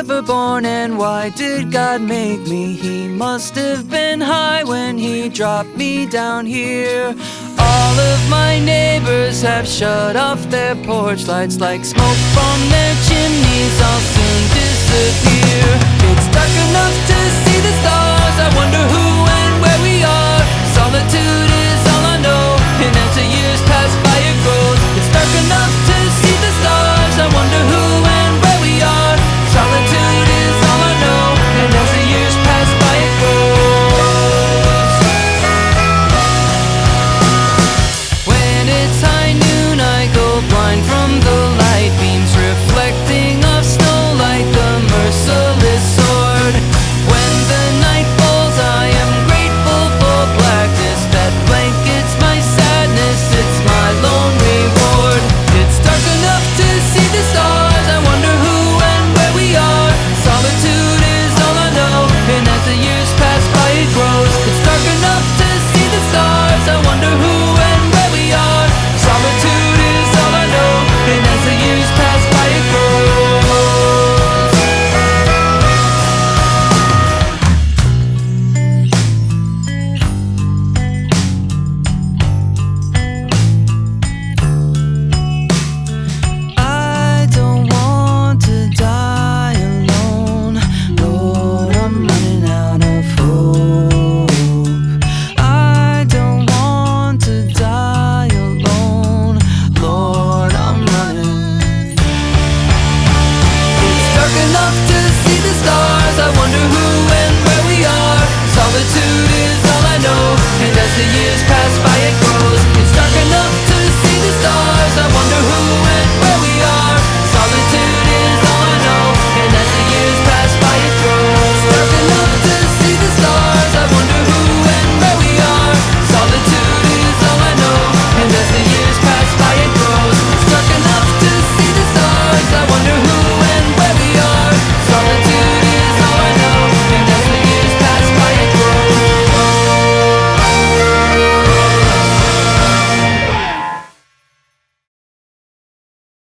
ever born, and why did God make me? He must have been high when he dropped me down here. All of my neighbors have shut off their porch lights, like smoke from their chimneys I'll soon disappear. It's dark enough to see the stars, I wonder who